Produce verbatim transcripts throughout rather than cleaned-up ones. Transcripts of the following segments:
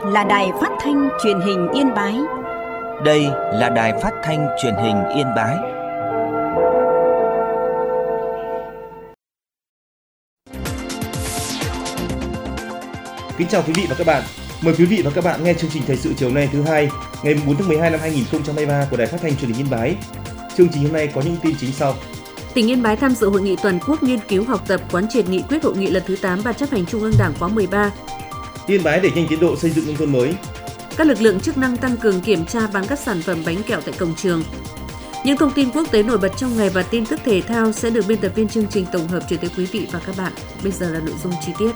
là Đài Phát thanh Truyền hình Yên Bái. Đây là Đài Phát thanh Truyền hình Yên Bái. Kính chào quý vị và các bạn. Mời quý vị và các bạn nghe chương trình thời sự chiều nay thứ hai, ngày bốn tháng mười hai năm hai nghìn không trăm hai mươi ba của Đài Phát thanh Truyền hình Yên Bái. Chương trình hôm nay có những tin chính sau. Tỉnh Yên Bái tham dự hội nghị toàn quốc nghiên cứu học tập quán triệt nghị quyết hội nghị lần thứ tám Ban chấp hành Trung ương Đảng khóa mười ba. Yên Bái đẩy nhanh tiến độ xây dựng nông thôn mới. Các lực lượng chức năng tăng cường kiểm tra bán các sản phẩm bánh kẹo tại cổng trường. Những thông tin quốc tế nổi bật trong ngày và tin tức thể thao sẽ được biên tập viên chương trình tổng hợp chuyển tới quý vị và các bạn. Bây giờ là nội dung chi tiết.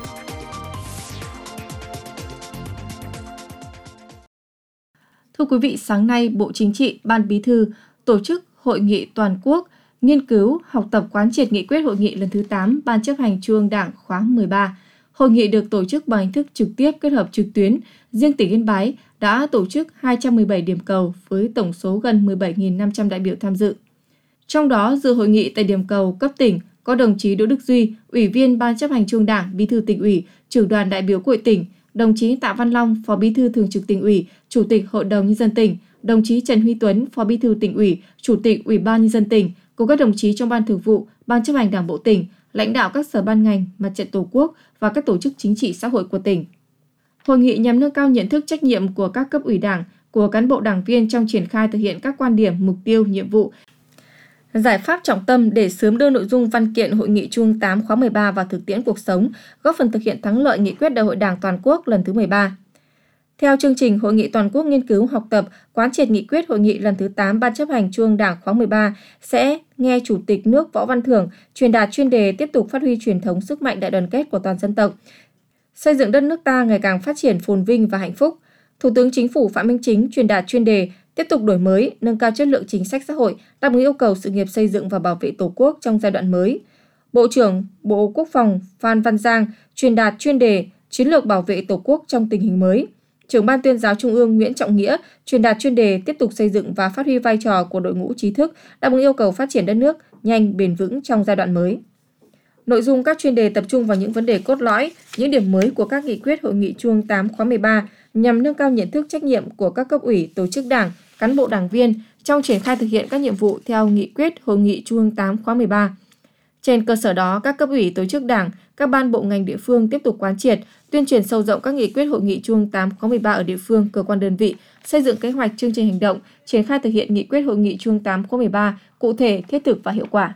Thưa quý vị, sáng nay Bộ Chính trị, Ban Bí thư tổ chức hội nghị toàn quốc nghiên cứu học tập quán triệt nghị quyết hội nghị lần thứ tám Ban chấp hành Trung ương Đảng khóa mười ba. Hội nghị được tổ chức bằng hình thức trực tiếp kết hợp trực tuyến. Riêng tỉnh Yên Bái đã tổ chức hai trăm mười bảy điểm cầu với tổng số gần mười bảy nghìn năm trăm đại biểu tham dự. Trong đó, dự hội nghị tại điểm cầu cấp tỉnh có đồng chí Đỗ Đức Duy, Ủy viên Ban chấp hành Trung ương Đảng, Bí thư Tỉnh ủy, Trưởng đoàn đại biểu Quốc hội tỉnh, đồng chí Tạ Văn Long, Phó Bí thư Thường trực Tỉnh ủy, Chủ tịch Hội đồng Nhân dân tỉnh, đồng chí Trần Huy Tuấn, Phó Bí thư Tỉnh ủy, Chủ tịch Ủy ban Nhân dân tỉnh, cùng các đồng chí trong Ban Thường vụ, Ban chấp hành Đảng bộ tỉnh, lãnh đạo các sở ban ngành, Mặt trận Tổ quốc và các tổ chức chính trị xã hội của tỉnh. Hội nghị nhằm nâng cao nhận thức trách nhiệm của các cấp ủy Đảng, của cán bộ đảng viên trong triển khai thực hiện các quan điểm, mục tiêu, nhiệm vụ, giải pháp trọng tâm để sớm đưa nội dung văn kiện Hội nghị Trung ương tám khóa mười ba vào thực tiễn cuộc sống, góp phần thực hiện thắng lợi nghị quyết Đại hội Đảng toàn quốc lần thứ mười ba. Theo chương trình, Hội nghị toàn quốc nghiên cứu học tập quán triệt nghị quyết hội nghị lần thứ tám Ban chấp hành Trung ương Đảng khóa mười ba sẽ nghe Chủ tịch nước Võ Văn Thưởng truyền đạt chuyên đề tiếp tục phát huy truyền thống sức mạnh đại đoàn kết của toàn dân tộc, xây dựng đất nước ta ngày càng phát triển phồn vinh và hạnh phúc. Thủ tướng Chính phủ Phạm Minh Chính truyền đạt chuyên đề tiếp tục đổi mới, nâng cao chất lượng chính sách xã hội, đáp ứng yêu cầu sự nghiệp xây dựng và bảo vệ Tổ quốc trong giai đoạn mới. Bộ trưởng Bộ Quốc phòng Phan Văn Giang truyền đạt chuyên đề chiến lược bảo vệ Tổ quốc trong tình hình mới. Trưởng Ban Tuyên giáo Trung ương Nguyễn Trọng Nghĩa truyền đạt chuyên đề tiếp tục xây dựng và phát huy vai trò của đội ngũ trí thức, đáp ứng yêu cầu phát triển đất nước nhanh, bền vững trong giai đoạn mới. Nội dung các chuyên đề tập trung vào những vấn đề cốt lõi, những điểm mới của các nghị quyết hội nghị Trung ương tám khóa mười ba nhằm nâng cao nhận thức trách nhiệm của các cấp ủy, tổ chức đảng, cán bộ đảng viên trong triển khai thực hiện các nhiệm vụ theo nghị quyết hội nghị Trung ương tám khóa mười ba. Trên cơ sở đó, các cấp ủy, tổ chức đảng, các ban bộ ngành địa phương tiếp tục quán triệt, tuyên truyền sâu rộng các nghị quyết hội nghị Trung ương tám khóa mười ba ở địa phương, cơ quan đơn vị, xây dựng kế hoạch chương trình hành động, triển khai thực hiện nghị quyết hội nghị Trung ương tám khóa mười ba cụ thể, thiết thực và hiệu quả.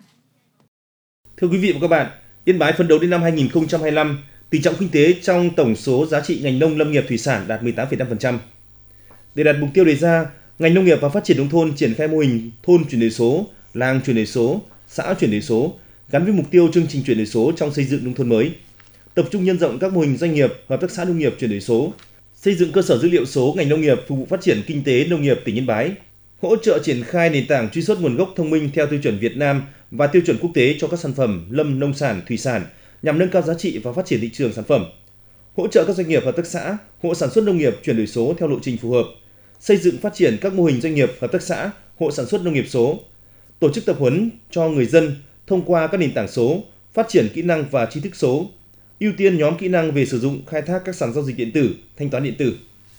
Thưa quý vị và các bạn, Yên Bái phấn đấu đến năm hai nghìn không trăm hai mươi lăm, tỷ trọng kinh tế trong tổng số giá trị ngành nông lâm nghiệp thủy sản đạt mười tám phẩy năm phần trăm. Để đạt mục tiêu đề ra, ngành nông nghiệp và phát triển nông thôn triển khai mô hình thôn chuyển đổi số, làng chuyển đổi số, xã chuyển đổi số gắn với mục tiêu chương trình chuyển đổi số trong xây dựng nông thôn mới. Tập trung nhân rộng các mô hình doanh nghiệp, hợp tác xã nông nghiệp chuyển đổi số, xây dựng cơ sở dữ liệu số ngành nông nghiệp phục vụ phát triển kinh tế nông nghiệp tỉnh Yên Bái, hỗ trợ triển khai nền tảng truy xuất nguồn gốc thông minh theo tiêu chuẩn Việt Nam và tiêu chuẩn quốc tế cho các sản phẩm lâm nông sản, thủy sản nhằm nâng cao giá trị và phát triển thị trường sản phẩm, hỗ trợ các doanh nghiệp, hợp tác xã, hộ sản xuất nông nghiệp chuyển đổi số theo lộ trình phù hợp, xây dựng phát triển các mô hình doanh nghiệp, hợp tác xã, hộ sản xuất nông nghiệp số, tổ chức tập huấn cho người dân thông qua các nền tảng số, phát triển kỹ năng và tri thức số, ưu tiên nhóm kỹ năng về sử dụng khai thác các sàn giao dịch điện tử, thanh toán điện tử.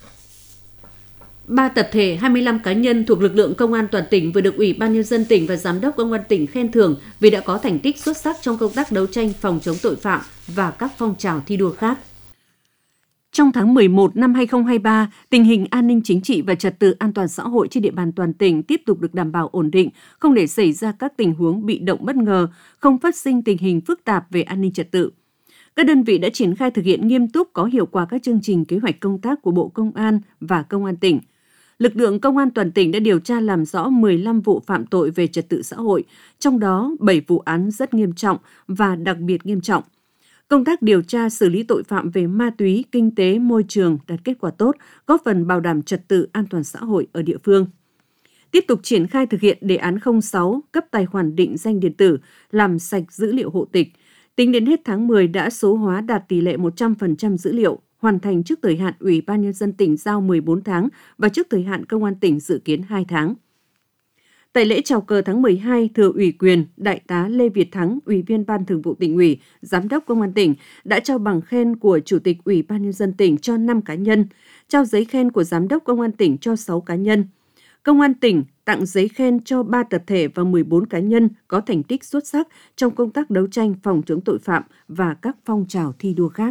Ba tập thể, hai mươi lăm cá nhân thuộc lực lượng công an toàn tỉnh vừa được Ủy ban Nhân dân tỉnh và Giám đốc Công an tỉnh khen thưởng vì đã có thành tích xuất sắc trong công tác đấu tranh phòng chống tội phạm và các phong trào thi đua khác. Trong tháng mười một năm hai nghìn không trăm hai mươi ba, tình hình an ninh chính trị và trật tự an toàn xã hội trên địa bàn toàn tỉnh tiếp tục được đảm bảo ổn định, không để xảy ra các tình huống bị động bất ngờ, không phát sinh tình hình phức tạp về an ninh trật tự. Các đơn vị đã triển khai thực hiện nghiêm túc có hiệu quả các chương trình kế hoạch công tác của Bộ Công an và Công an tỉnh. Lực lượng công an toàn tỉnh đã điều tra làm rõ mười lăm vụ phạm tội về trật tự xã hội, trong đó bảy vụ án rất nghiêm trọng và đặc biệt nghiêm trọng. Công tác điều tra xử lý tội phạm về ma túy, kinh tế, môi trường đạt kết quả tốt, góp phần bảo đảm trật tự an toàn xã hội ở địa phương. Tiếp tục triển khai thực hiện đề án không sáu cấp tài khoản định danh điện tử, làm sạch dữ liệu hộ tịch. Tính đến hết tháng mười đã số hóa đạt tỷ lệ một trăm phần trăm dữ liệu, hoàn thành trước thời hạn Ủy ban Nhân dân tỉnh giao mười bốn tháng và trước thời hạn Công an tỉnh dự kiến hai tháng. Tại lễ chào cờ tháng mười hai, thừa ủy quyền, Đại tá Lê Việt Thắng, Ủy viên Ban Thường vụ Tỉnh ủy, Giám đốc Công an tỉnh đã trao bằng khen của Chủ tịch Ủy ban Nhân dân tỉnh cho năm cá nhân. trao giấy khen của Giám đốc Công an tỉnh cho sáu cá nhân. Công an tỉnh tặng giấy khen cho ba tập thể và mười bốn cá nhân có thành tích xuất sắc trong công tác đấu tranh phòng chống tội phạm và các phong trào thi đua khác.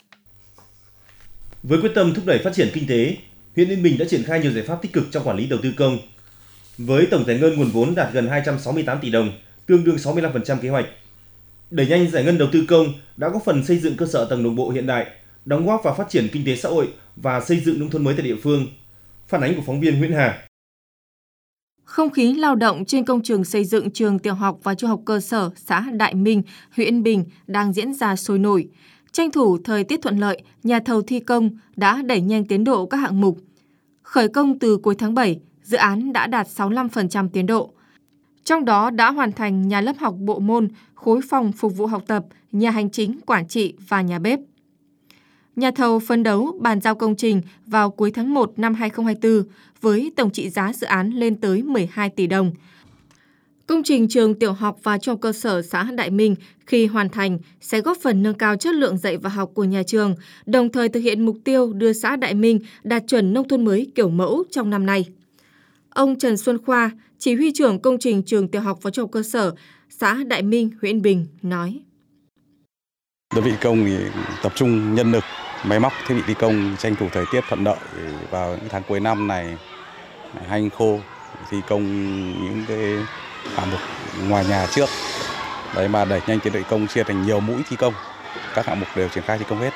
Với quyết tâm thúc đẩy phát triển kinh tế, huyện Yên Bình đã triển khai nhiều giải pháp tích cực trong quản lý đầu tư công. Với tổng giải ngân nguồn vốn đạt gần hai trăm sáu mươi tám tỷ đồng, tương đương sáu mươi lăm phần trăm kế hoạch. Đẩy nhanh giải ngân đầu tư công đã góp phần xây dựng cơ sở tầng đồng bộ hiện đại, đóng góp vào phát triển kinh tế xã hội và xây dựng nông thôn mới tại địa phương. Phản ánh của phóng viên Nguyễn Hà. Không khí lao động trên công trường xây dựng trường tiểu học và trung học cơ sở xã Đại Minh, huyện Yên Bình đang diễn ra sôi nổi. Tranh thủ thời tiết thuận lợi, nhà thầu thi công đã đẩy nhanh tiến độ các hạng mục. Khởi công từ cuối tháng bảy, dự án đã đạt sáu mươi lăm phần trăm tiến độ. Trong đó đã hoàn thành nhà lớp học bộ môn, khối phòng phục vụ học tập, nhà hành chính, quản trị và nhà bếp. Nhà thầu phấn đấu bàn giao công trình vào cuối tháng một năm hai nghìn không trăm hai mươi tư với tổng trị giá dự án lên tới mười hai tỷ đồng. Công trình trường tiểu học và trung học cơ sở xã Đại Minh khi hoàn thành sẽ góp phần nâng cao chất lượng dạy và học của nhà trường, đồng thời thực hiện mục tiêu đưa xã Đại Minh đạt chuẩn nông thôn mới kiểu mẫu trong năm nay. Ông Trần Xuân Khoa, chỉ huy trưởng công trình trường tiểu học và trung học cơ sở xã Đại Minh, huyện Yên Bình nói: Đơn vị thi công thì tập trung nhân lực, máy móc, thiết bị thi công tranh thủ thời tiết thuận lợi vào những tháng cuối năm này hanh khô thi công những cái hạng mục ngoài nhà trước. Đấy mà đẩy nhanh tiến độ thi công chia thành nhiều mũi thi công. Các hạng mục đều triển khai thi công hết.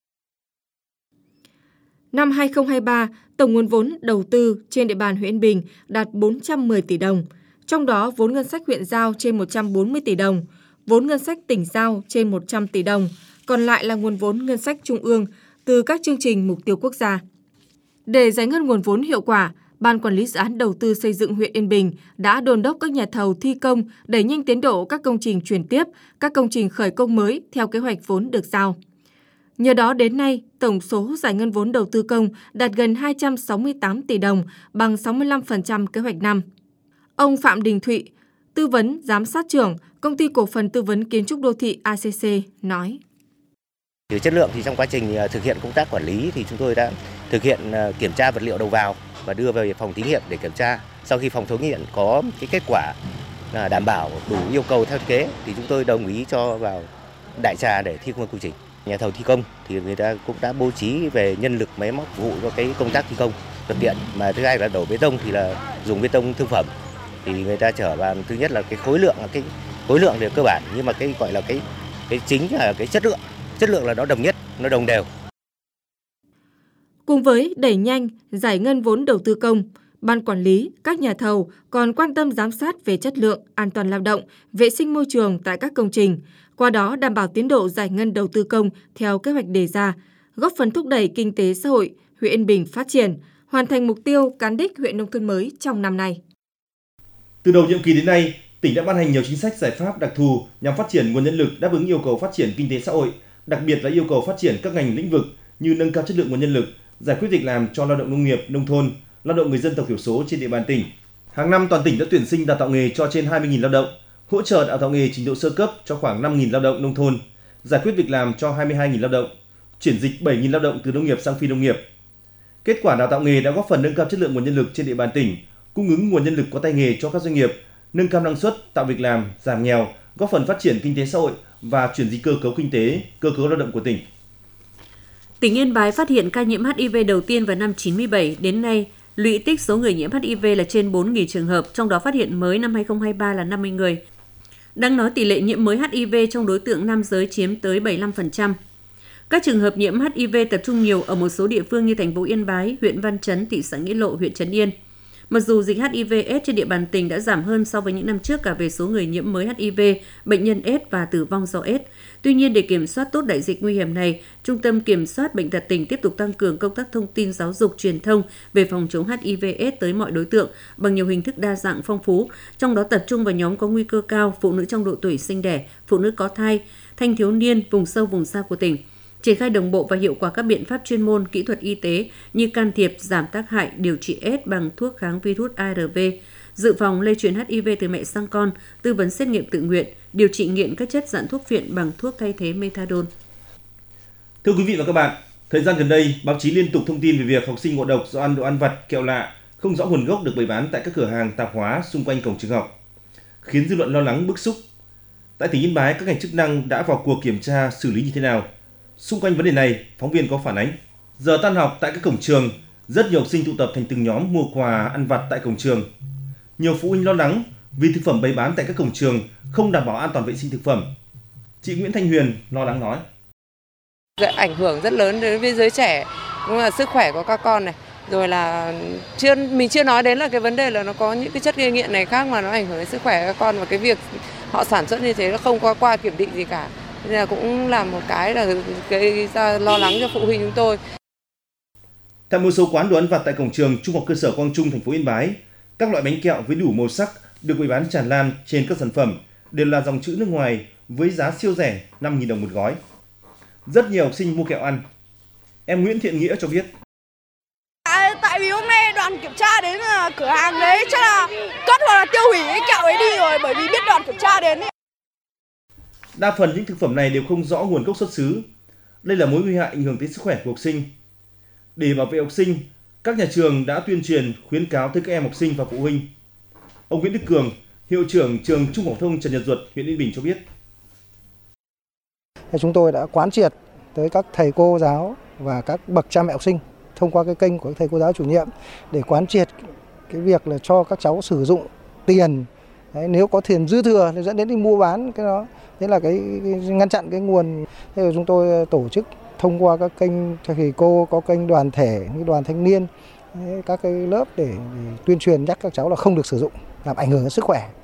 Năm hai nghìn không trăm hai mươi ba, tổng nguồn vốn đầu tư trên địa bàn huyện Yên Bình đạt bốn trăm mười tỷ đồng. Trong đó vốn ngân sách huyện giao trên một trăm bốn mươi tỷ đồng, vốn ngân sách tỉnh giao trên một trăm tỷ đồng, còn lại là nguồn vốn ngân sách trung ương từ các chương trình mục tiêu quốc gia. Để giải ngân nguồn vốn hiệu quả, Ban Quản lý Dự án Đầu tư xây dựng huyện Yên Bình đã đôn đốc các nhà thầu thi công đẩy nhanh tiến độ các công trình chuyển tiếp, các công trình khởi công mới theo kế hoạch vốn được giao. Nhờ đó đến nay, tổng số giải ngân vốn đầu tư công đạt gần hai trăm sáu mươi tám tỷ đồng, bằng sáu mươi lăm phần trăm kế hoạch năm. Ông Phạm Đình Thụy, tư vấn giám sát trưởng Công ty Cổ phần Tư vấn Kiến trúc Đô thị a xê xê nói: Về chất lượng thì trong quá trình thực hiện công tác quản lý thì chúng tôi đã thực hiện kiểm tra vật liệu đầu vào và đưa về phòng thí nghiệm để kiểm tra. Sau khi phòng thí nghiệm có cái kết quả đảm bảo đủ yêu cầu theo thiết kế thì chúng tôi đồng ý cho vào đại trà để thi công công trình. Nhà thầu thi công thì người ta cũng đã bố trí về nhân lực, máy móc phục vụ cho cái công tác thi công thuận tiện. Mà thứ hai là đổ bê tông thì là dùng bê tông thương phẩm, thì người ta chở vào thứ nhất là cái khối lượng là cái khối lượng thì cơ bản, nhưng mà cái gọi là cái cái chính là cái chất lượng, chất lượng là nó đồng nhất, nó đồng đều. Cùng với đẩy nhanh giải ngân vốn đầu tư công, Ban quản lý, các nhà thầu còn quan tâm giám sát về chất lượng, an toàn lao động, vệ sinh môi trường tại các công trình, qua đó đảm bảo tiến độ giải ngân đầu tư công theo kế hoạch đề ra, góp phần thúc đẩy kinh tế xã hội huyện Yên Bình phát triển, hoàn thành mục tiêu cán đích huyện nông thôn mới trong năm nay. Từ đầu nhiệm kỳ đến nay, tỉnh đã ban hành nhiều chính sách giải pháp đặc thù nhằm phát triển nguồn nhân lực đáp ứng yêu cầu phát triển kinh tế xã hội, đặc biệt là yêu cầu phát triển các ngành lĩnh vực như nâng cao chất lượng nguồn nhân lực, giải quyết việc làm cho lao động nông nghiệp, nông thôn, lao động người dân tộc thiểu số trên địa bàn tỉnh. Hàng năm toàn tỉnh đã tuyển sinh đào tạo nghề cho trên hai mươi nghìn lao động, hỗ trợ đào tạo nghề trình độ sơ cấp cho khoảng năm nghìn lao động nông thôn, giải quyết việc làm cho hai mươi hai nghìn lao động, chuyển dịch bảy nghìn lao động từ nông nghiệp sang phi nông nghiệp. Kết quả đào tạo nghề đã góp phần nâng cao chất lượng nguồn nhân lực trên địa bàn tỉnh, cung ứng nguồn nhân lực có tay nghề cho các doanh nghiệp, nâng cao năng suất, tạo việc làm, giảm nghèo, góp phần phát triển kinh tế xã hội và chuyển dịch cơ cấu kinh tế, cơ cấu lao động của tỉnh. Tỉnh Yên Bái phát hiện ca nhiễm hát i vê đầu tiên vào năm chín mươi bảy, đến nay lũy tích số người nhiễm hát i vê là trên bốn nghìn trường hợp, trong đó phát hiện mới năm hai không hai ba là năm mươi người. Đáng nói tỷ lệ nhiễm mới hát i vê trong đối tượng nam giới chiếm tới bảy mươi lăm phần trăm. Các trường hợp nhiễm hát i vê tập trung nhiều ở một số địa phương như thành phố Yên Bái, huyện Văn Chấn, thị xã Nghĩa Lộ, huyện Trấn Yên. Mặc dù dịch hát i vê ết trên địa bàn tỉnh đã giảm hơn so với những năm trước cả về số người nhiễm mới hát i vê, bệnh nhân ết và tử vong do ết. Tuy nhiên, để kiểm soát tốt đại dịch nguy hiểm này, Trung tâm Kiểm soát Bệnh tật tỉnh tiếp tục tăng cường công tác thông tin giáo dục truyền thông về phòng chống hát i vê ết tới mọi đối tượng bằng nhiều hình thức đa dạng phong phú, trong đó tập trung vào nhóm có nguy cơ cao, phụ nữ trong độ tuổi sinh đẻ, phụ nữ có thai, thanh thiếu niên, vùng sâu vùng xa của tỉnh. Triển khai đồng bộ và hiệu quả các biện pháp chuyên môn, kỹ thuật y tế như can thiệp, giảm tác hại, điều trị ết bằng thuốc kháng virus a rờ vê, dự phòng lây truyền hát i vê từ mẹ sang con, tư vấn xét nghiệm tự nguyện, điều trị nghiện các chất dạng thuốc phiện bằng thuốc thay thế methadone. Thưa quý vị và các bạn, Thời gian gần đây, báo chí liên tục thông tin về việc học sinh ngộ độc do ăn đồ ăn vặt, kẹo lạ không rõ nguồn gốc được bày bán tại các cửa hàng tạp hóa xung quanh cổng trường học, khiến dư luận lo lắng bức xúc. Tại tỉnh Yên Bái, các ngành chức năng đã vào cuộc kiểm tra xử lý như thế nào? Xung quanh vấn đề này, phóng viên có phản ánh. Giờ tan học tại các cổng trường, rất nhiều học sinh tụ tập thành từng nhóm mua quà ăn vặt tại cổng trường. Nhiều phụ huynh lo lắng vì thực phẩm bày bán tại các cổng trường không đảm bảo an toàn vệ sinh thực phẩm. Chị Nguyễn Thanh Huyền lo lắng nói: Ảnh hưởng rất lớn đến với giới trẻ, cũng là sức khỏe của các con này. Rồi là chưa mình chưa nói đến là cái vấn đề là nó có những cái chất gây nghiện này khác mà nó ảnh hưởng đến sức khỏe các con, và cái việc họ sản xuất như thế nó không qua qua kiểm định gì cả. Nên là cũng là một cái là gây ra lo lắng cho phụ huynh chúng tôi. Tại một số quán đồ ăn vặt tại cổng trường Trung học cơ sở Quang Trung, thành phố Yên Bái, các loại bánh kẹo với đủ màu sắc được bày bán tràn lan trên các sản phẩm đều là dòng chữ nước ngoài với giá siêu rẻ năm nghìn đồng một gói. Rất nhiều học sinh mua kẹo ăn. Em Nguyễn Thiện Nghĩa cho biết: À, tại vì hôm nay đoàn kiểm tra đến cửa hàng đấy chắc là cất hoặc là tiêu hủy cái kẹo ấy đi rồi, bởi vì biết đoàn kiểm tra đến ấy. Đa phần những thực phẩm này đều không rõ nguồn gốc xuất xứ. Đây là mối nguy hại ảnh hưởng tới sức khỏe của học sinh. Để bảo vệ học sinh, các nhà trường đã tuyên truyền, khuyến cáo tới các em học sinh và phụ huynh. Ông Nguyễn Đức Cường, hiệu trưởng trường Trung học phổ thông Trần Nhật Duật, huyện Yên Bình cho biết: Chúng tôi đã quán triệt tới các thầy cô giáo và các bậc cha mẹ học sinh thông qua cái kênh của các thầy cô giáo chủ nhiệm để quán triệt cái việc là cho các cháu sử dụng tiền. Đấy, nếu có tiền dư thừa thì dẫn đến đi mua bán cái đó, thế là cái, cái ngăn chặn cái nguồn. Thế rồi chúng tôi tổ chức thông qua các kênh thầy cô, có kênh đoàn thể như đoàn thanh niên, các cái lớp để, để tuyên truyền nhắc các cháu là không được sử dụng, làm ảnh hưởng đến sức khỏe.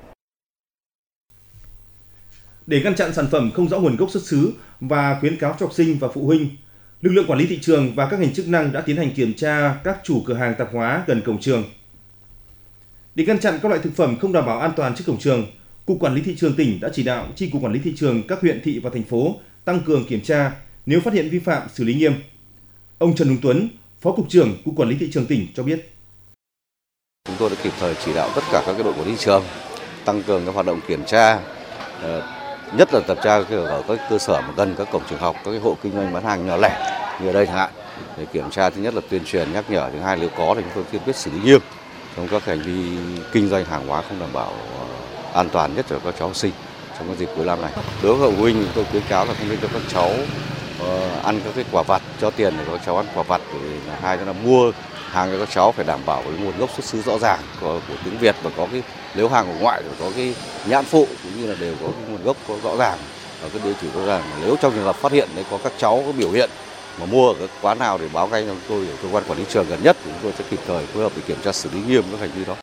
Để ngăn chặn sản phẩm không rõ nguồn gốc xuất xứ và khuyến cáo cho học sinh và phụ huynh, lực lượng quản lý thị trường và các ngành chức năng đã tiến hành kiểm tra các chủ cửa hàng tạp hóa gần cổng trường. Để ngăn chặn các loại thực phẩm không đảm bảo an toàn trước cổng trường, Cục Quản lý Thị trường tỉnh đã chỉ đạo Chi cục Quản lý Thị trường các huyện, thị và thành phố tăng cường kiểm tra, nếu phát hiện vi phạm xử lý nghiêm. Ông Trần Hùng Tuấn, Phó Cục trưởng Cục Quản lý Thị trường tỉnh cho biết: Chúng tôi đã kịp thời chỉ đạo tất cả các đội quản lý thị trường tăng cường các hoạt động kiểm tra, nhất là tập tra ở các cơ sở mà gần các cổng trường học, các cái hộ kinh doanh bán hàng nhỏ lẻ như ở đây chẳng hạn, để kiểm tra. Thứ nhất là tuyên truyền nhắc nhở, thứ hai nếu có thì chúng tôi kiên quyết xử lý nghiêm trong các hành vi kinh doanh hàng hóa không đảm bảo an toàn, nhất là các cháu học sinh trong cái dịp cuối năm này. Đối với phụ huynh, chúng tôi khuyến cáo là không nên cho các cháu uh, ăn các cái quả vặt, cho tiền để các cháu ăn quả vặt. Để hai là mua hàng cho các cháu phải đảm bảo cái nguồn gốc xuất xứ rõ ràng của, của tiếng Việt, và có cái nếu hàng của ngoại thì có cái nhãn phụ cũng như là đều có cái nguồn gốc có rõ ràng và cái địa chỉ rõ ràng. Nếu trong trường hợp phát hiện đấy có các cháu có biểu hiện mà mua ở các quán nào thì báo ngay cho tôi ở cơ quan quản lý trường gần nhất, thì chúng tôi sẽ kịp thời phối hợp để kiểm tra xử lý nghiêm các hành vi đó.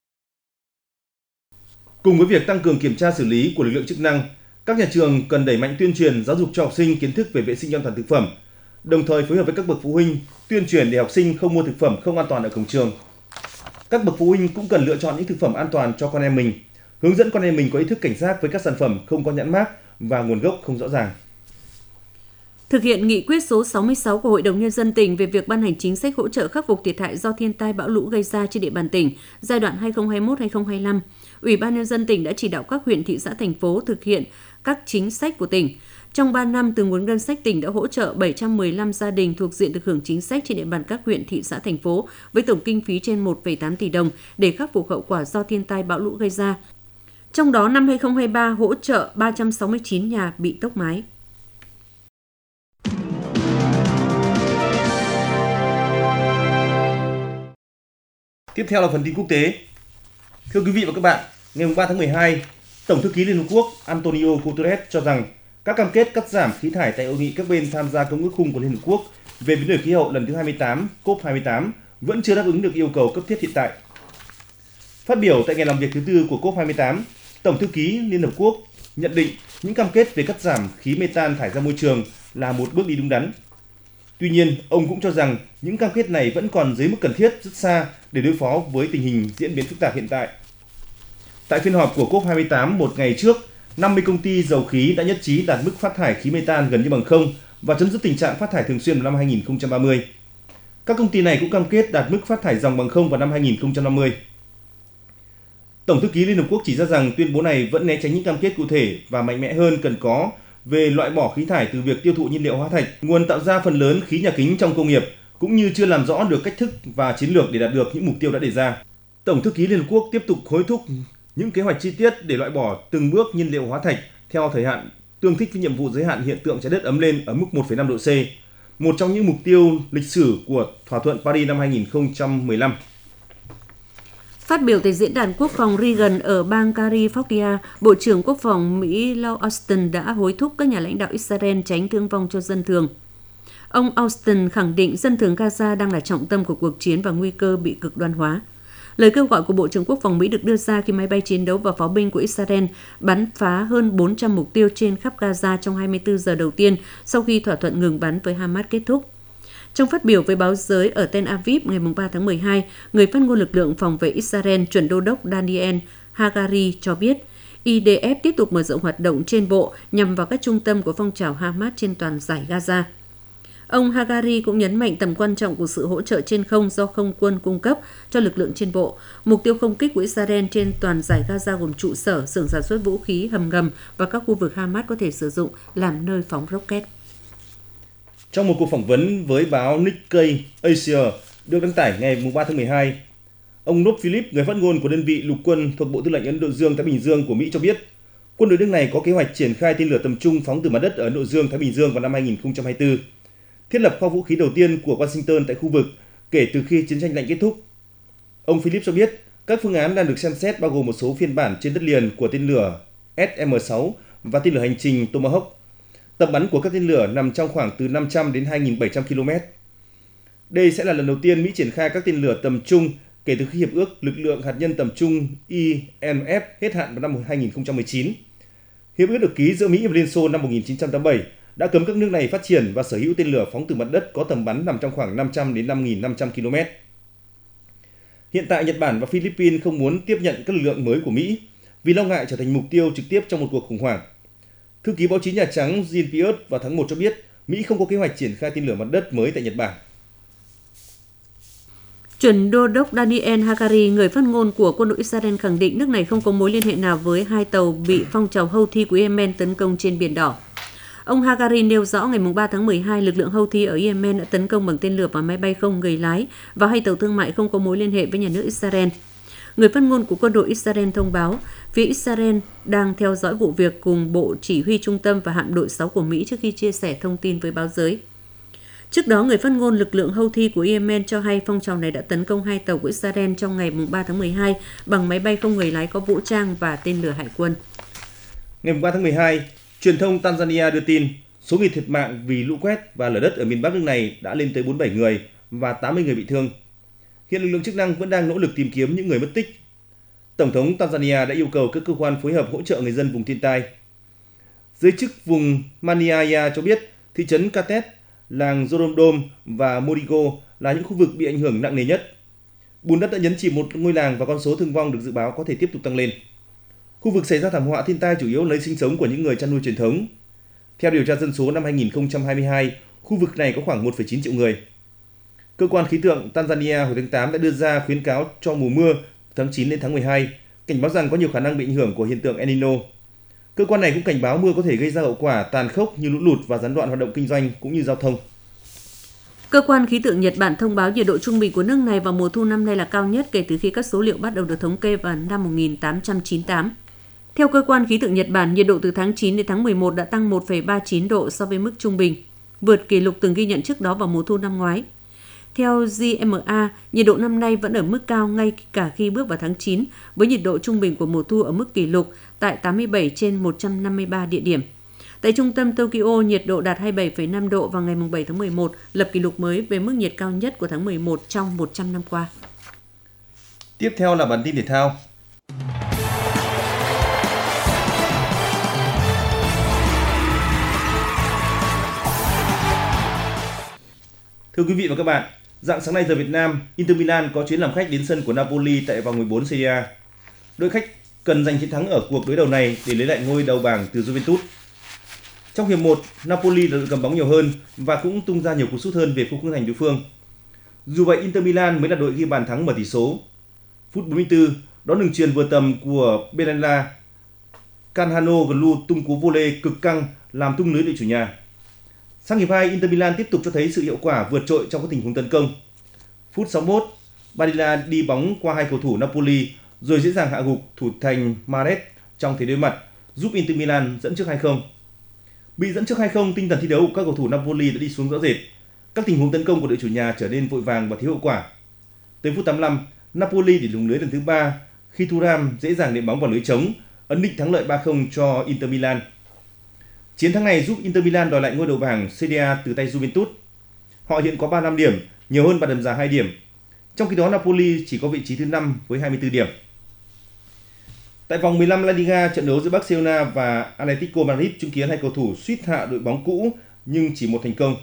Cùng với việc tăng cường kiểm tra xử lý của lực lượng chức năng, các nhà trường cần đẩy mạnh tuyên truyền giáo dục cho học sinh kiến thức về vệ sinh an toàn thực phẩm, đồng thời phối hợp với các bậc phụ huynh tuyên truyền để học sinh không mua thực phẩm không an toàn ở cổng trường. Các bậc phụ huynh cũng cần lựa chọn những thực phẩm an toàn cho con em mình, hướng dẫn con em mình có ý thức cảnh giác với các sản phẩm không có nhãn mác và nguồn gốc không rõ ràng. Thực hiện nghị quyết số sáu mươi sáu của Hội đồng Nhân dân tỉnh về việc ban hành chính sách hỗ trợ khắc phục thiệt hại do thiên tai bão lũ gây ra trên địa bàn tỉnh giai đoạn hai nghìn không trăm hai mươi mốt đến hai nghìn không trăm hai mươi lăm, Ủy ban Nhân dân tỉnh đã chỉ đạo các huyện, thị xã, thành phố thực hiện các chính sách của tỉnh. Trong ba năm, từ nguồn ngân sách tỉnh đã hỗ trợ bảy trăm mười lăm gia đình thuộc diện được hưởng chính sách trên địa bàn các huyện, thị xã, thành phố với tổng kinh phí trên một phẩy tám tỷ đồng để khắc phục hậu quả do thiên tai bão lũ gây ra. Trong đó, năm hai nghìn không trăm hai mươi ba hỗ trợ ba trăm sáu mươi chín nhà bị tốc mái. Tiếp theo là phần tin quốc tế. Thưa quý vị và các bạn, ngày ba tháng mười hai, Tổng thư ký Liên Hợp Quốc Antonio Guterres cho rằng các cam kết cắt giảm khí thải tại hội nghị các bên tham gia Công ước Khung của Liên Hợp Quốc về biến đổi khí hậu lần thứ hai mươi tám, C O P hai mươi tám, vẫn chưa đáp ứng được yêu cầu cấp thiết hiện tại. Phát biểu tại ngày làm việc thứ tư của C O P hai mươi tám, Tổng thư ký Liên Hợp Quốc nhận định những cam kết về cắt giảm khí metan thải ra môi trường là một bước đi đúng đắn. Tuy nhiên, ông cũng cho rằng những cam kết này vẫn còn dưới mức cần thiết rất xa để đối phó với tình hình diễn biến phức tạp hiện tại. Tại phiên họp của C O P hai mươi tám một ngày trước, năm mươi công ty dầu khí đã nhất trí đạt mức phát thải khí metan gần như bằng không và chấm dứt tình trạng phát thải thường xuyên vào năm hai nghìn không trăm ba mươi. Các công ty này cũng cam kết đạt mức phát thải dòng bằng không vào năm hai nghìn không trăm năm mươi. Tổng thư ký Liên Hợp Quốc chỉ ra rằng tuyên bố này vẫn né tránh những cam kết cụ thể và mạnh mẽ hơn cần có về loại bỏ khí thải từ việc tiêu thụ nhiên liệu hóa thạch, nguồn tạo ra phần lớn khí nhà kính trong công nghiệp, cũng như chưa làm rõ được cách thức và chiến lược để đạt được những mục tiêu đã đề ra. Tổng thư ký Liên Hợp Quốc tiếp tục hối thúc những kế hoạch chi tiết để loại bỏ từng bước nhiên liệu hóa thạch theo thời hạn tương thích với nhiệm vụ giới hạn hiện tượng trái đất ấm lên ở mức một phẩy năm độ C, một trong những mục tiêu lịch sử của thỏa thuận Paris năm hai nghìn không trăm mười lăm. Phát biểu tại diễn đàn quốc phòng Reagan ở bang California, Bộ trưởng Quốc phòng Mỹ Lloyd Austin đã hối thúc các nhà lãnh đạo Israel tránh thương vong cho dân thường. Ông Austin khẳng định dân thường Gaza đang là trọng tâm của cuộc chiến và nguy cơ bị cực đoan hóa. Lời kêu gọi của Bộ trưởng Quốc phòng Mỹ được đưa ra khi máy bay chiến đấu và pháo binh của Israel bắn phá hơn bốn trăm mục tiêu trên khắp Gaza trong hai mươi tư giờ đầu tiên sau khi thỏa thuận ngừng bắn với Hamas kết thúc. Trong phát biểu với báo giới ở Tel Aviv ngày ba tháng mười hai, người phát ngôn lực lượng phòng vệ Israel, chuẩn đô đốc Daniel Hagari cho biết i đê ép tiếp tục mở rộng hoạt động trên bộ nhằm vào các trung tâm của phong trào Hamas trên toàn dải Gaza. Ông Hagari cũng nhấn mạnh tầm quan trọng của sự hỗ trợ trên không do không quân cung cấp cho lực lượng trên bộ. Mục tiêu không kích của Israel trên toàn dải Gaza gồm trụ sở, xưởng sản xuất vũ khí, hầm ngầm và các khu vực Hamas có thể sử dụng làm nơi phóng rocket. Trong một cuộc phỏng vấn với báo Nikkei Asia được đăng tải ngày ba tháng mười hai, ông Rob Phillips, người phát ngôn của đơn vị lục quân thuộc Bộ Tư lệnh Ấn Độ Dương-Thái Bình Dương của Mỹ cho biết, quân đội nước này có kế hoạch triển khai tên lửa tầm trung phóng từ mặt đất ở Ấn Độ Dương-Thái Bình Dương vào năm hai nghìn không trăm hai mươi tư, thiết lập kho vũ khí đầu tiên của Washington tại khu vực kể từ khi chiến tranh lạnh kết thúc. Ông Phillips cho biết, các phương án đang được xem xét bao gồm một số phiên bản trên đất liền của tên lửa S M sáu và tên lửa hành trình Tomahawk. Tầm bắn của các tên lửa nằm trong khoảng từ năm trăm đến hai nghìn bảy trăm ki lô mét. Đây sẽ là lần đầu tiên Mỹ triển khai các tên lửa tầm trung kể từ khi Hiệp ước Lực lượng Hạt nhân tầm trung I N F hết hạn vào năm hai nghìn không trăm mười chín. Hiệp ước được ký giữa Mỹ và Liên Xô năm một nghìn chín trăm tám mươi bảy đã cấm các nước này phát triển và sở hữu tên lửa phóng từ mặt đất có tầm bắn nằm trong khoảng năm trăm đến năm nghìn năm trăm ki lô mét. Hiện tại, Nhật Bản và Philippines không muốn tiếp nhận các lực lượng mới của Mỹ vì lo ngại trở thành mục tiêu trực tiếp trong một cuộc khủng hoảng. Thư ký báo chí Nhà Trắng Jean Pierre vào tháng một cho biết Mỹ không có kế hoạch triển khai tên lửa mặt đất mới tại Nhật Bản. Chuẩn đô đốc Daniel Hagari, người phát ngôn của quân đội Israel, khẳng định nước này không có mối liên hệ nào với hai tàu bị phong trào Houthi của Yemen tấn công trên Biển Đỏ. Ông Hagari nêu rõ ngày ba tháng mười hai, lực lượng Houthi ở Yemen đã tấn công bằng tên lửa và máy bay không người lái và hai tàu thương mại không có mối liên hệ với nhà nước Israel. Người phát ngôn của quân đội Israel thông báo, phía Israel đang theo dõi vụ việc cùng Bộ Chỉ huy Trung tâm và hạm đội sáu của Mỹ trước khi chia sẻ thông tin với báo giới. Trước đó, người phát ngôn lực lượng Houthi của Yemen cho hay phong trào này đã tấn công hai tàu của Israel trong ngày ba tháng mười hai bằng máy bay không người lái có vũ trang và tên lửa hải quân. Ngày ba tháng mười hai, truyền thông Tanzania đưa tin số người thiệt mạng vì lũ quét và lở đất ở miền Bắc nước này đã lên tới bốn mươi bảy người và tám mươi người bị thương. Hiện lực lượng chức năng vẫn đang nỗ lực tìm kiếm những người mất tích. Tổng thống Tanzania đã yêu cầu các cơ quan phối hợp hỗ trợ người dân vùng thiên tai. Giới chức vùng Maniaya cho biết thị trấn Katet, làng Joromdom và Modigo là những khu vực bị ảnh hưởng nặng nề nhất. Bùn đất đã nhấn chìm một ngôi làng và con số thương vong được dự báo có thể tiếp tục tăng lên. Khu vực xảy ra thảm họa thiên tai chủ yếu lấy sinh sống của những người chăn nuôi truyền thống. Theo điều tra dân số năm hai nghìn không trăm hai mươi hai, khu vực này có khoảng một phẩy chín triệu người. Cơ quan khí tượng Tanzania hồi tháng tám đã đưa ra khuyến cáo cho mùa mưa tháng chín đến tháng mười hai, cảnh báo rằng có nhiều khả năng bị ảnh hưởng của hiện tượng El Nino. Cơ quan này cũng cảnh báo mưa có thể gây ra hậu quả tàn khốc như lũ lụt và gián đoạn hoạt động kinh doanh cũng như giao thông. Cơ quan khí tượng Nhật Bản thông báo nhiệt độ trung bình của nước này vào mùa thu năm nay là cao nhất kể từ khi các số liệu bắt đầu được thống kê vào năm một nghìn tám trăm chín mươi tám. Theo cơ quan khí tượng Nhật Bản, nhiệt độ từ tháng chín đến tháng mười một đã tăng một phẩy ba mươi chín độ so với mức trung bình, vượt kỷ lục từng ghi nhận trước đó vào mùa thu năm ngoái. Theo G M A, nhiệt độ năm nay vẫn ở mức cao ngay cả khi bước vào tháng chín, với nhiệt độ trung bình của mùa thu ở mức kỷ lục tại tám mươi bảy trên một trăm năm mươi ba địa điểm. Tại trung tâm Tokyo, nhiệt độ đạt hai mươi bảy phẩy năm độ vào ngày bảy tháng mười một, lập kỷ lục mới về mức nhiệt cao nhất của tháng mười một trong một trăm năm qua. Tiếp theo là bản tin thể thao. Thưa quý vị và các bạn, rạng sáng nay giờ Việt Nam, Inter Milan có chuyến làm khách đến sân của Napoli tại vòng mười bốn Serie A. Đội khách cần giành chiến thắng ở cuộc đối đầu này để lấy lại ngôi đầu bảng từ Juventus. Trong hiệp một, Napoli đã cầm bóng nhiều hơn và cũng tung ra nhiều cú sút hơn về khu khung thành đối phương. Dù vậy, Inter Milan mới là đội ghi bàn thắng mở tỷ số. Phút bốn mươi tư, đón đường chuyền vừa tầm của Benalla, Canhano Glu tung cú volley cực căng làm tung lưới đội chủ nhà. Sang hiệp hai, Inter Milan tiếp tục cho thấy sự hiệu quả vượt trội trong các tình huống tấn công. Phút sáu mươi mốt, Barella đi bóng qua hai cầu thủ Napoli rồi dễ dàng hạ gục thủ thành Mahrez trong thế đối mặt, giúp Inter Milan dẫn trước hai không. Bị dẫn trước hai không, tinh thần thi đấu của các cầu thủ Napoli đã đi xuống rõ rệt. Các tình huống tấn công của đội chủ nhà trở nên vội vàng và thiếu hiệu quả. Tới phút tám mươi lăm, Napoli để lủng lưới lần thứ ba khi Thuram dễ dàng nện bóng vào lưới trống, ấn định thắng lợi ba không cho Inter Milan. Chiến thắng này giúp Inter Milan đòi lại ngôi đầu bảng Serie A từ tay Juventus. Họ hiện có ba mươi lăm điểm, nhiều hơn Bà Đầm Già hai điểm. Trong khi đó Napoli chỉ có vị trí thứ năm với hai mươi tư điểm. Tại vòng mười lăm La Liga, trận đấu giữa Barcelona và Atletico Madrid chứng kiến hai cầu thủ suýt hạ đội bóng cũ nhưng chỉ một thành công.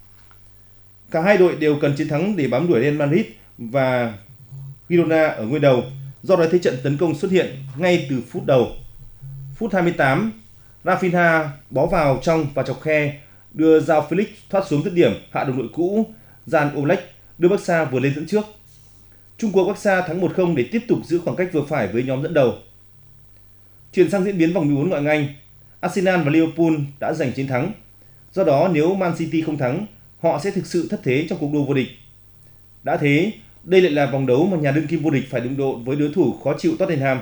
Cả hai đội đều cần chiến thắng để bám đuổi Real Madrid và Girona ở ngôi đầu. Do đó thế trận tấn công xuất hiện ngay từ phút đầu. Phút hai mươi tám, Rafinha bó vào trong và chọc khe, đưa Joao Felix thoát xuống dứt điểm, hạ đồng đội cũ Jan Oblak, đưa Barca vừa lên dẫn trước. Chung cuộc Barca thắng một không để tiếp tục giữ khoảng cách vừa phải với nhóm dẫn đầu. Chuyển sang diễn biến vòng mười bốn ngoại hạng Anh, Arsenal và Liverpool đã giành chiến thắng. Do đó nếu Man City không thắng, họ sẽ thực sự thất thế trong cuộc đua vô địch. Đã thế, đây lại là vòng đấu mà nhà đương kim vô địch phải đụng độ với đối thủ khó chịu Tottenham.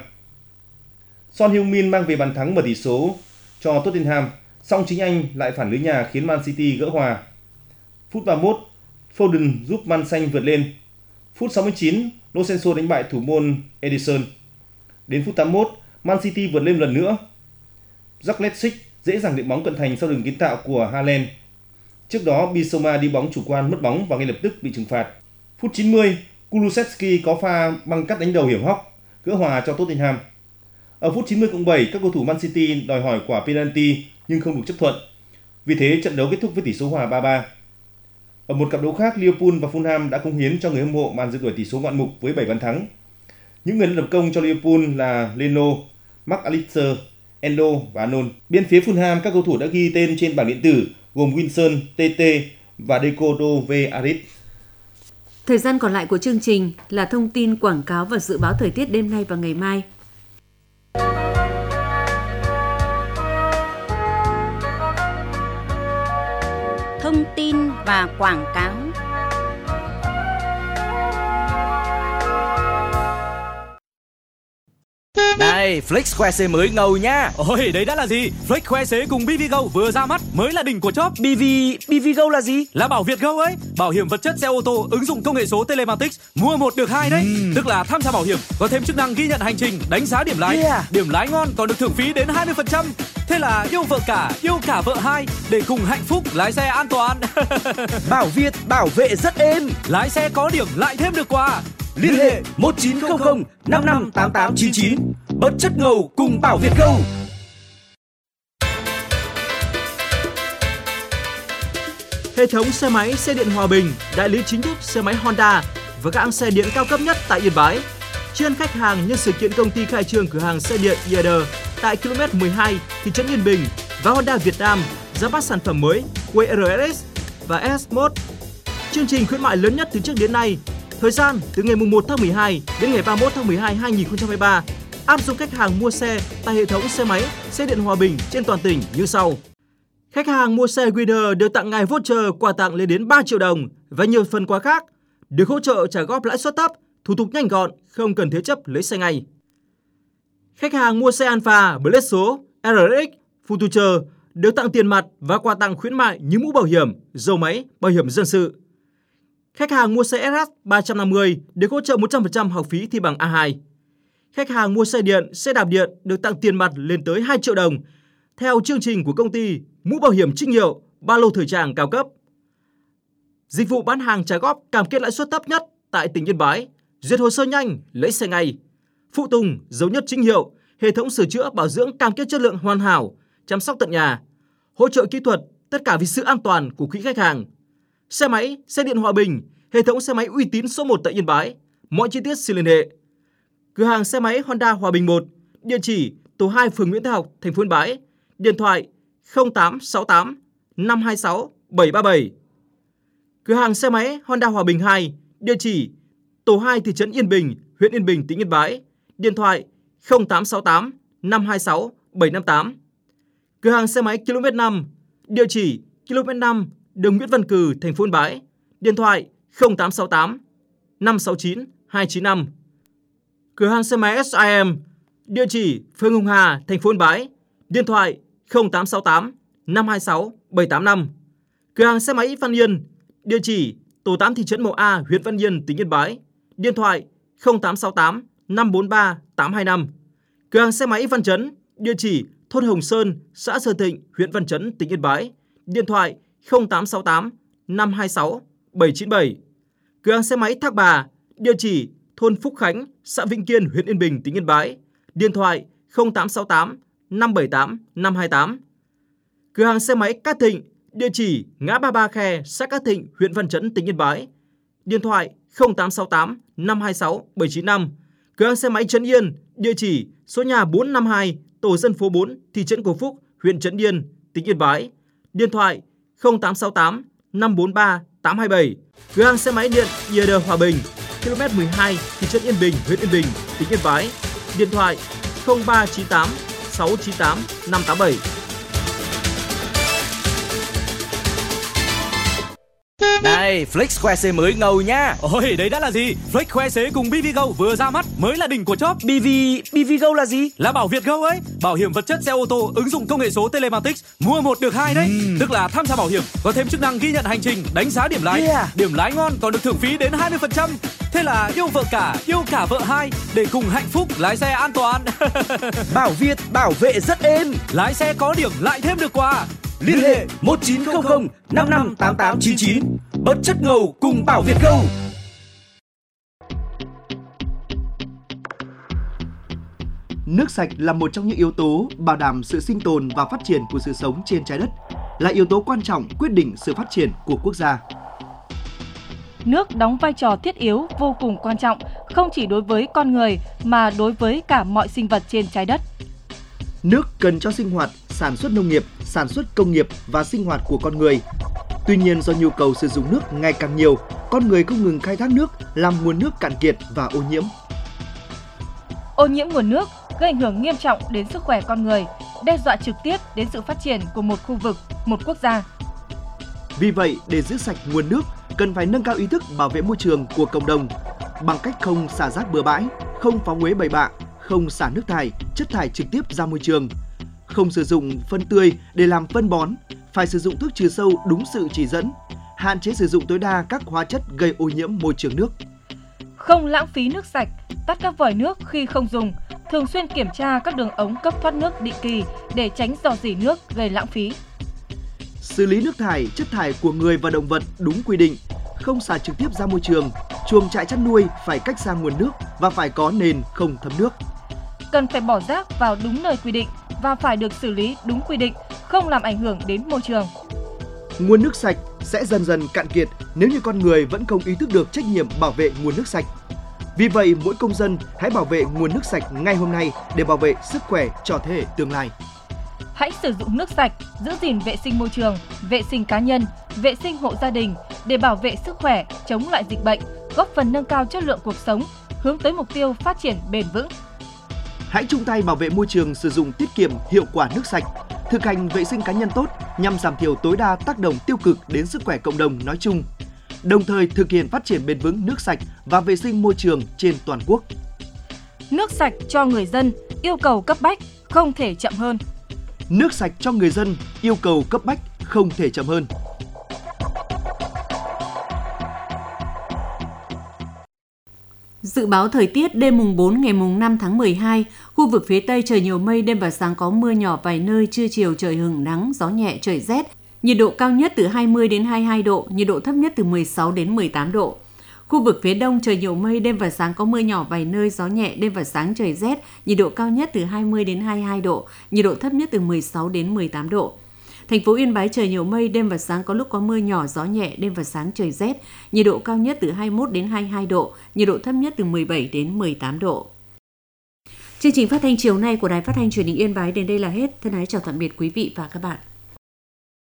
Son Heung-min mang về bàn thắng mở tỷ số cho Tottenham, song chính anh lại phản lưới nhà khiến Man City gỡ hòa. Phút ba mươi mốt, Foden giúp Man Xanh vượt lên. Phút sáu mươi chín, Lo Celso đánh bại thủ môn Ederson. Đến phút tám mươi mốt, Man City vượt lên lần nữa. Jack Leipzig dễ dàng nện bóng cận thành sau đường kiến tạo của Haaland. Trước đó, Bissouma đi bóng chủ quan mất bóng và ngay lập tức bị trừng phạt. Phút chín mươi, Kulusevski có pha băng cắt đánh đầu hiểm hóc, gỡ hòa cho Tottenham. Ở phút chín mươi cộng bảy, các cầu thủ Man City đòi hỏi quả penalty nhưng không được chấp thuận. Vì thế, trận đấu kết thúc với tỷ số hòa ba ba. Ở một cặp đấu khác, Liverpool và Fulham đã cống hiến cho người hâm mộ màn rượt đuổi tỷ số ngoạn mục với bảy bàn thắng. Những người đã lập công cho Liverpool là Leno, McAllister, Endo và Arnold. Bên phía Fulham, các cầu thủ đã ghi tên trên bảng điện tử gồm Wilson, tê tê và Decodo V. Arit. Thời gian còn lại của chương trình là thông tin quảng cáo và dự báo thời tiết đêm nay và ngày mai. Thông tin và quảng cáo. Này, Flex khoe xế mới ngầu nha. Ôi, đấy đã là gì? Flex khoe xế cùng bê vê Go vừa ra mắt, mới là đỉnh của chóp. bê vê, bê vê Go là gì? Là Bảo Việt Go ấy, bảo hiểm vật chất xe ô tô ứng dụng công nghệ số Telematics, mua một được hai đấy. Uhm. Tức là tham gia bảo hiểm có thêm chức năng ghi nhận hành trình, đánh giá điểm lái. Yeah. Điểm lái ngon còn được thưởng phí đến hai mươi phần trăm. Thế là yêu vợ cả, yêu cả vợ hai để cùng hạnh phúc lái xe an toàn. Bảo Việt bảo vệ rất êm. Lái xe có điểm lại thêm được quà. Liên hệ một chín không không năm năm tám tám chín chín. Bớt chất ngầu cùng Bảo Việt Go. Hệ thống xe máy xe điện Hòa Bình, đại lý chính thức xe máy Honda và các hãng xe điện cao cấp nhất tại Yên Bái. Tri ân khách hàng nhân sự kiện công ty khai trương cửa hàng xe điện i e đê tại ki lô mét mười hai thị trấn Yên Bình và Honda Việt Nam ra mắt sản phẩm mới Way rờ ét và S một. Chương trình khuyến mại lớn nhất từ trước đến nay. Thời gian từ ngày mùng một tháng mười hai đến ngày ba mươi mốt tháng mười hai năm hai nghìn không trăm hai mươi ba. Áp dụng khách hàng mua xe tại hệ thống xe máy xe điện Hòa Bình trên toàn tỉnh như sau. Khách hàng mua xe Winner được tặng ngày voucher quà tặng lên đến ba triệu đồng và nhiều phần quà khác, được hỗ trợ trả góp lãi suất thấp, thủ tục nhanh gọn, không cần thế chấp lấy xe ngay. Khách hàng mua xe Alfa, Blaze số, rờ ích, Future được tặng tiền mặt và quà tặng khuyến mại như mũ bảo hiểm, dầu máy, bảo hiểm dân sự. Khách hàng mua xe ét hát ba trăm năm mươi được hỗ trợ một trăm phần trăm học phí thi bằng a hai. Khách hàng mua xe điện, xe đạp điện được tặng tiền mặt lên tới hai triệu đồng theo chương trình của công ty, mũ bảo hiểm trinh hiệu, ba lô thời trang cao cấp. Dịch vụ bán hàng trả góp cam kết lãi suất thấp nhất tại tỉnh Yên Bái, duyệt hồ sơ nhanh, lấy xe ngay. Phụ tùng, dấu nhất chính hiệu, hệ thống sửa chữa bảo dưỡng cam kết chất lượng hoàn hảo, chăm sóc tận nhà, hỗ trợ kỹ thuật, tất cả vì sự an toàn của quý khách hàng. Xe máy, xe điện Hòa Bình, hệ thống xe máy uy tín số một tại Yên Bái. Mọi chi tiết xin liên hệ. Cửa hàng xe máy Honda Hòa Bình một, địa chỉ tổ hai phường Nguyễn Thái Học, thành phố Yên Bái. Điện thoại không tám sáu tám năm hai sáu bảy ba bảy. Cửa hàng xe máy Honda Hòa Bình hai, địa chỉ tổ hai thị trấn Yên Bình, huyện Yên Bình, tỉnh Yên Bái. Điện thoại không tám sáu tám năm hai sáu bảy năm tám. Cửa hàng xe máy ki lô mét năm, địa chỉ ki lô mét năm, đường Nguyễn Văn Cừ, thành phố Yên Bái. Điện thoại không tám sáu tám năm sáu chín hai chín năm. Cửa hàng xe máy ét i em, địa chỉ phường Hồng Hà, thành phố Yên Bái. Điện thoại không tám sáu tám năm hai sáu bảy tám năm. Cửa hàng xe máy Văn Yên, địa chỉ tổ tám thị trấn Mậu A, huyện Văn Yên, tỉnh Yên Bái. Điện thoại không tám sáu tám năm bốn ba tám hai năm. Cửa hàng xe máy Văn Chấn, địa chỉ thôn Hồng Sơn, xã Sơn Thịnh, huyện Văn Chấn, tỉnh Yên Bái. Điện thoại không tám sáu tám năm hai sáu bảy chín bảy. Cửa hàng xe máy Thác Bà, địa chỉ thôn Phúc Khánh, xã Vĩnh Kiên, huyện Yên Bình, tỉnh Yên Bái. Điện thoại không tám sáu tám năm bảy tám năm hai tám. Cửa hàng xe máy Cát Thịnh, địa chỉ ngã ba Ba Khe, xã Cát Thịnh, huyện Văn Chấn, tỉnh Yên Bái. Điện thoại không tám sáu tám năm hai sáu bảy chín năm. Cửa hàng xe máy Trấn Yên, địa chỉ số nhà bốn năm hai, tổ dân phố bốn, thị trấn Cầu Phúc, huyện Trấn Yên, tỉnh Yên Bái. Điện thoại không tám sáu tám năm bốn ba tám hai bảy. Cửa hàng xe máy điện i e đê Hòa Bình, ki lô mét mười hai, thị trấn Yên Bình, huyện Yên Bình, tỉnh Yên Bái. Điện thoại không ba chín tám sáu chín tám năm tám bảy. Này, Flex khoe xế mới ngầu nha. Ôi, đấy đã là gì? Flex khoe xế cùng bê vê Go vừa ra mắt, mới là đỉnh của chóp. bê vê bê vê Go là gì? Là Bảo Việt Go ấy, bảo hiểm vật chất xe ô tô ứng dụng công nghệ số Telematics, mua một được hai đấy. Uhm. Tức là tham gia bảo hiểm có thêm chức năng ghi nhận hành trình, đánh giá điểm lái. Yeah. Điểm lái ngon còn được thưởng phí đến hai mươi phần trăm. Thế là yêu vợ cả, yêu cả vợ hai để cùng hạnh phúc lái xe an toàn. Bảo Việt bảo vệ rất êm. Lái xe có điểm lại thêm được quà. Liên hệ một chín không không năm năm tám tám chín chín. Bớt chất ngầu cùng Bảo Việt Go. Nước sạch là một trong những yếu tố bảo đảm sự sinh tồn và phát triển của sự sống trên trái đất, là yếu tố quan trọng quyết định sự phát triển của quốc gia. Nước đóng vai trò thiết yếu vô cùng quan trọng, không chỉ đối với con người mà đối với cả mọi sinh vật trên trái đất. Nước cần cho sinh hoạt, sản xuất nông nghiệp, sản xuất công nghiệp và sinh hoạt của con người. Tuy nhiên, do nhu cầu sử dụng nước ngày càng nhiều, con người không ngừng khai thác nước, làm nguồn nước cạn kiệt và ô nhiễm. Ô nhiễm nguồn nước gây ảnh hưởng nghiêm trọng đến sức khỏe con người, đe dọa trực tiếp đến sự phát triển của một khu vực, một quốc gia. Vì vậy, để giữ sạch nguồn nước, cần phải nâng cao ý thức bảo vệ môi trường của cộng đồng bằng cách không xả rác bừa bãi, không phóng uế bậy bạ, không xả nước thải, chất thải trực tiếp ra môi trường, không sử dụng phân tươi để làm phân bón, phải sử dụng thuốc trừ sâu đúng sự chỉ dẫn, hạn chế sử dụng tối đa các hóa chất gây ô nhiễm môi trường nước. Không lãng phí nước sạch, tắt các vòi nước khi không dùng, thường xuyên kiểm tra các đường ống cấp thoát nước định kỳ để tránh rò rỉ nước gây lãng phí. Xử lý nước thải, chất thải của người và động vật đúng quy định, không xả trực tiếp ra môi trường. Chuồng trại chăn nuôi phải cách xa nguồn nước và phải có nền không thấm nước. Cần phải bỏ rác vào đúng nơi quy định và phải được xử lý đúng quy định, không làm ảnh hưởng đến môi trường. Nguồn nước sạch sẽ dần dần cạn kiệt nếu như con người vẫn không ý thức được trách nhiệm bảo vệ nguồn nước sạch. Vì vậy, mỗi công dân hãy bảo vệ nguồn nước sạch ngay hôm nay để bảo vệ sức khỏe cho thế hệ tương lai. Hãy sử dụng nước sạch, giữ gìn vệ sinh môi trường, vệ sinh cá nhân, vệ sinh hộ gia đình để bảo vệ sức khỏe, chống lại dịch bệnh, góp phần nâng cao chất lượng cuộc sống, hướng tới mục tiêu phát triển bền vững. Hãy chung tay bảo vệ môi trường, sử dụng tiết kiệm hiệu quả nước sạch, thực hành vệ sinh cá nhân tốt nhằm giảm thiểu tối đa tác động tiêu cực đến sức khỏe cộng đồng nói chung, đồng thời thực hiện phát triển bền vững nước sạch và vệ sinh môi trường trên toàn quốc. Nước sạch cho người dân, yêu cầu cấp bách, không thể chậm hơn. Nước sạch cho người dân, yêu cầu cấp bách, không thể chậm hơn. Dự báo thời tiết đêm mùng bốn ngày mùng năm tháng mười hai, khu vực phía Tây trời nhiều mây, đêm và sáng có mưa nhỏ vài nơi, trưa chiều trời hửng nắng, gió nhẹ, trời rét. Nhiệt độ cao nhất từ hai mươi đến hai mươi hai độ, nhiệt độ thấp nhất từ mười sáu đến mười tám độ. Khu vực phía Đông trời nhiều mây, đêm và sáng có mưa nhỏ vài nơi, gió nhẹ, đêm và sáng trời rét, nhiệt độ cao nhất từ hai mươi đến hai mươi hai độ, nhiệt độ thấp nhất từ mười sáu đến mười tám độ. Thành phố Yên Bái trời nhiều mây, đêm và sáng có lúc có mưa nhỏ, gió nhẹ, đêm và sáng trời rét, nhiệt độ cao nhất từ hai mươi mốt đến hai mươi hai độ, nhiệt độ thấp nhất từ mười bảy đến mười tám độ. Chương trình phát thanh chiều nay của Đài Phát thanh Truyền hình Yên Bái đến đây là hết. Thân ái chào tạm biệt quý vị và các bạn.